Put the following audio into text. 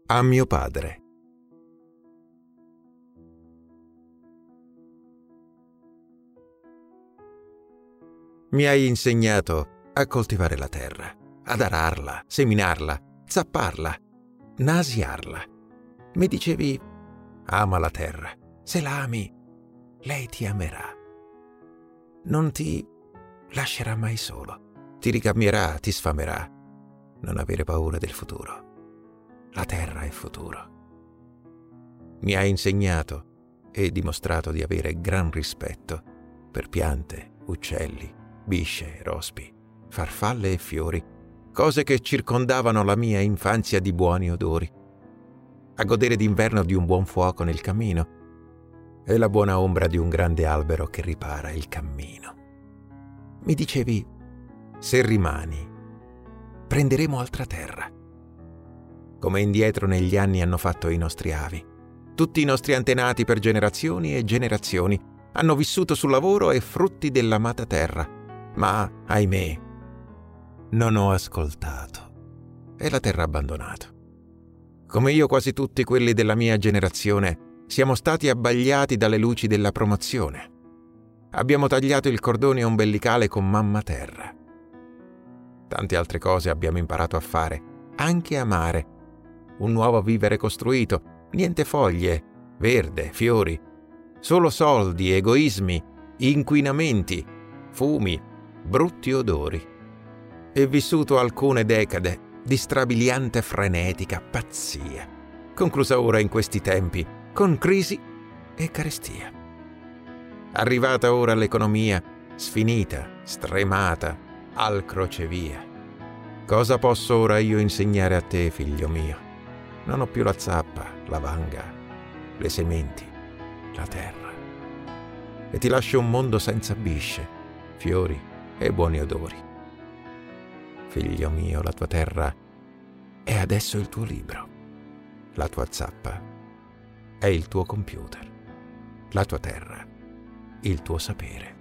A mio padre. Mi hai insegnato a coltivare la terra, ad ararla, seminarla, zapparla, nasiarla. Mi dicevi: ama la terra, se la ami, lei ti amerà. Non ti lascerà mai solo, ti ricambierà, ti sfamerà. Non avere paura del futuro. La terra è futuro. Mi hai insegnato e dimostrato di avere gran rispetto per piante, uccelli, bisce, rospi, farfalle e fiori, cose che circondavano la mia infanzia di buoni odori, a godere d'inverno di un buon fuoco nel cammino e la buona ombra di un grande albero che ripara il cammino. Mi dicevi: se rimani, prenderemo altra terra, come indietro negli anni hanno fatto i nostri avi. Tutti i nostri antenati per generazioni e generazioni hanno vissuto sul lavoro e frutti dell'amata terra, ma, ahimè, non ho ascoltato e la terra abbandonato. Come io, quasi tutti quelli della mia generazione siamo stati abbagliati dalle luci della promozione. Abbiamo tagliato il cordone ombelicale con mamma terra. Tante altre cose abbiamo imparato a fare, anche amare. Un nuovo vivere costruito, niente foglie, verde, fiori, solo soldi, egoismi, inquinamenti, fumi, brutti odori. E vissuto alcune decade di strabiliante frenetica pazzia, conclusa ora in questi tempi con crisi e carestia. Arrivata ora l'economia, sfinita, stremata, al crocevia. Cosa posso ora io insegnare a te, figlio mio? Non ho più la zappa, la vanga, le sementi, la terra. E ti lascio un mondo senza bisce, fiori e buoni odori. Figlio mio, la tua terra è adesso il tuo libro. La tua zappa è il tuo computer. La tua terra, il tuo sapere.